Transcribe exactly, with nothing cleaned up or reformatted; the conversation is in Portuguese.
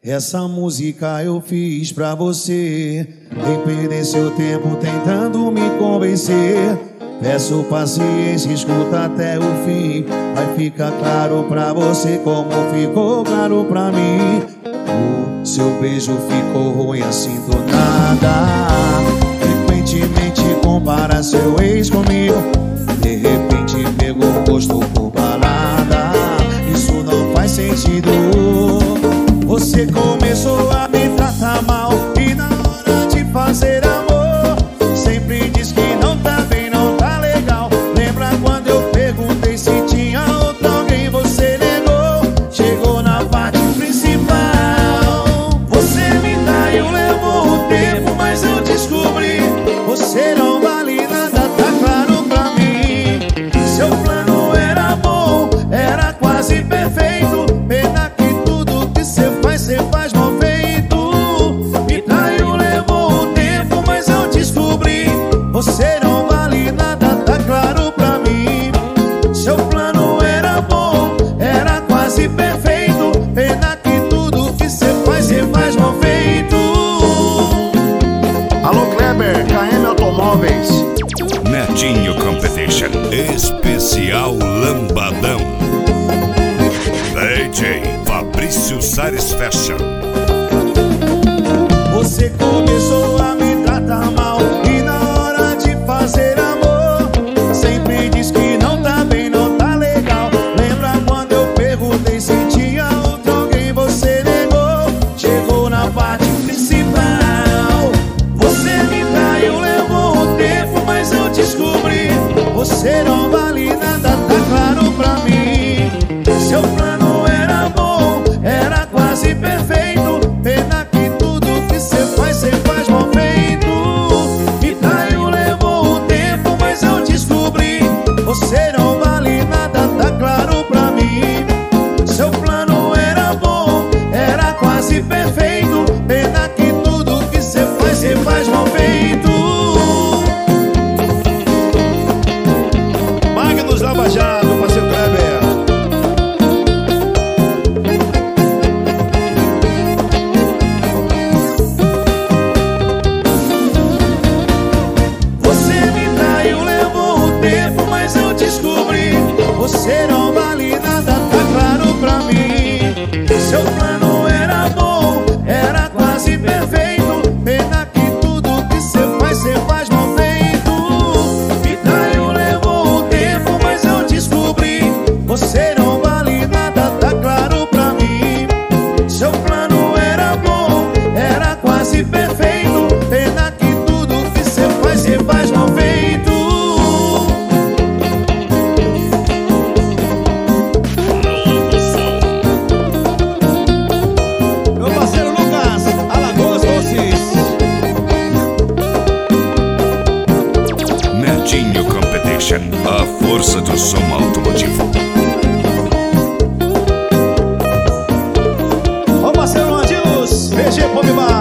Essa música eu fiz pra você. Nem perder seu tempo tentando me convencer. Peço paciência, escuta até o fim. Vai ficar claro pra você como ficou claro pra mim. O seu beijo ficou ruim assim do nada. Frequentemente compara seu ex comigo. De repente pegou gosto por balada. Isso não faz sentido. Você começou a me tratar mal e na hora de fazer amor sempre diz que não tá bem, não tá legal. Lembra quando eu perguntei se tinha outro alguém, você negou. Chegou na parte principal. Você me traiu, levou o tempo, mas eu descobri. Você não vale nada, tá claro pra mim. Seu plano era bom, era quase perfeito. Pena que tudo que cê faz, cê faz mal feito. Me traiu, levou o tempo, mas eu descobri. Você não vale nada, tá claro pra mim. Seu plano era bom, era quase perfeito. Pena que tudo que cê faz, cê faz mal feito. Alô Kleber, K M Automóveis. Netinho Competition Especial Lambadão. D J Fabrício Sares Fashion. Você começou a me tratar mal e na hora de fazer amor sempre diz que não tá bem, não tá legal. Lembra quando eu perguntei se tinha outro alguém, você negou. Chegou na parte principal. Você me traiu, levou o tempo, mas eu descobri. Você não vale nada, tá claro pra mim. Seu plano era bom, era quase perfeito. Pena que tudo que cê faz, cê faz mal feito. Me traiu, levou o tempo, mas eu descobri. Você não vale nada, tá claro pra mim. Seu plano era bom, era quase perfeito. Pena que tudo que cê faz, cê faz mal feito. Magnus Lava Jato, parceiro Kleber. Mas eu descobri. Você não vale nada, tá claro pra mim. Seu plano era bom, era quase perfeito. Pena que tudo que cê faz, cê faz mal feito. Me traiu, levou o tempo, mas eu descobri. Você não vale nada, tá claro pra mim. Seu plano era bom, era quase perfeito. Pena que tudo que cê faz, cê faz mal feito. Netinho Competition, a força do som automotivo. Ô parceiro Andilos, V G Pop Bar.